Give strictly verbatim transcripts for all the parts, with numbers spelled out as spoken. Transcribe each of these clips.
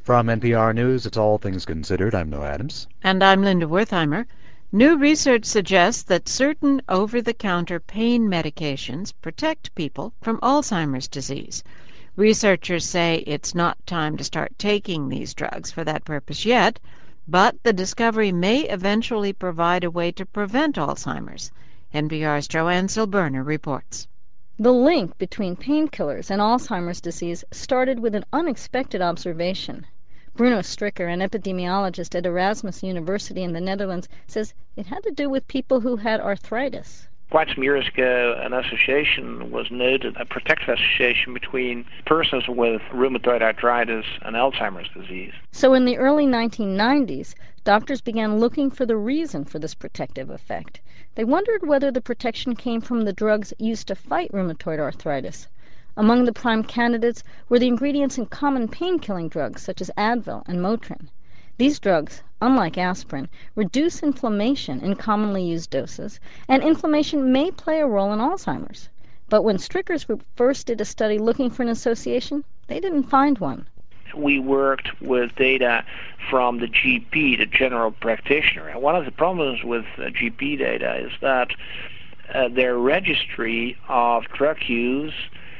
From N P R News, it's All Things Considered. I'm Noah Adams. And I'm Linda Wertheimer. New research suggests that certain over-the-counter pain medications protect people from Alzheimer's disease. Researchers say it's not time to start taking these drugs for that purpose yet, but the discovery may eventually provide a way to prevent Alzheimer's. N P R's Joanne Silberner reports. The link between painkillers and Alzheimer's disease started with an unexpected observation. Bruno Stricker, an epidemiologist at Erasmus University in the Netherlands, says it had to do with people who had arthritis. Quite some years ago, an association was noted, a protective association between persons with rheumatoid arthritis and Alzheimer's disease. So in the early nineteen nineties, doctors began looking for the reason for this protective effect. They wondered whether the protection came from the drugs used to fight rheumatoid arthritis. Among the prime candidates were the ingredients in common pain-killing drugs such as Advil and Motrin. These drugs, unlike aspirin, reduce inflammation in commonly used doses, and inflammation may play a role in Alzheimer's. But when Stricker's group first did a study looking for an association, they didn't find one. We worked with data from the G P, the general practitioner. And one of the problems with uh, G P data is that uh, their registry of drug use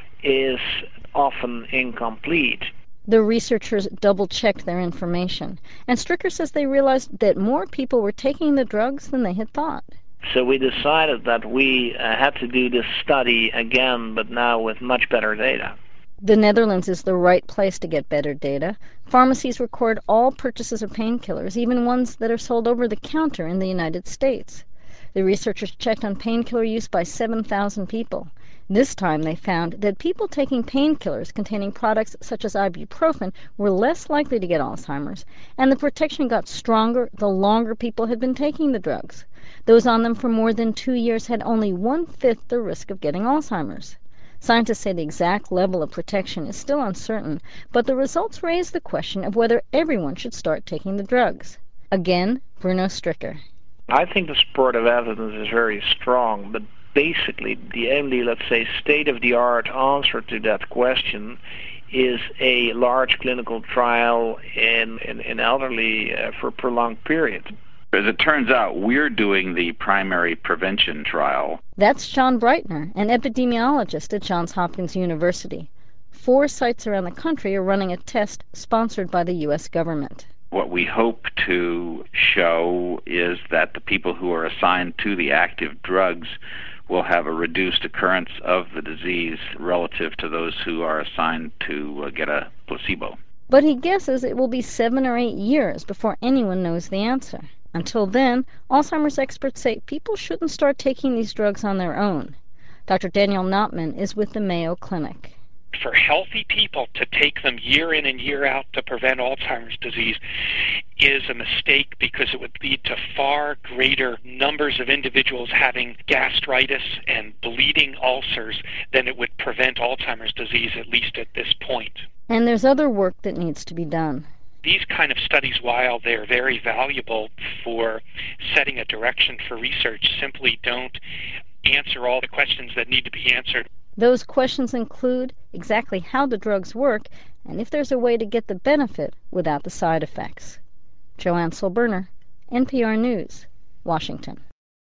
is often incomplete. The researchers double-checked their information, and Stricker says they realized that more people were taking the drugs than they had thought. So we decided that we uh, had to do this study again, but now with much better data. The Netherlands is the right place to get better data. Pharmacies record all purchases of painkillers, even ones that are sold over the counter in the United States. The researchers checked on painkiller use by seven thousand people. This time they found that people taking painkillers containing products such as ibuprofen were less likely to get Alzheimer's, and the protection got stronger the longer people had been taking the drugs. Those on them for more than two years had only one-fifth the risk of getting Alzheimer's. Scientists say the exact level of protection is still uncertain, but the results raise the question of whether everyone should start taking the drugs. Again, Bruno Stricker. I think the support of evidence is very strong, but basically the only, let's say, state-of-the-art answer to that question is a large clinical trial in, in, in elderly uh, for a prolonged period. As it turns out, we're doing the primary prevention trial. That's John Breitner, an epidemiologist at Johns Hopkins University. Four sites around the country are running a test sponsored by the U S government. What we hope to show is that the people who are assigned to the active drugs will have a reduced occurrence of the disease relative to those who are assigned to uh, get a placebo. But he guesses it will be seven or eight years before anyone knows the answer. Until then, Alzheimer's experts say people shouldn't start taking these drugs on their own. Doctor Daniel Notman is with the Mayo Clinic. For healthy people to take them year in and year out to prevent Alzheimer's disease is a mistake, because it would lead to far greater numbers of individuals having gastritis and bleeding ulcers than it would prevent Alzheimer's disease, at least at this point. And there's other work that needs to be done. These kind of studies, while they're very valuable for setting a direction for research, simply don't answer all the questions that need to be answered. Those questions include exactly how the drugs work and if there's a way to get the benefit without the side effects. Joanne Silberner, N P R News, Washington.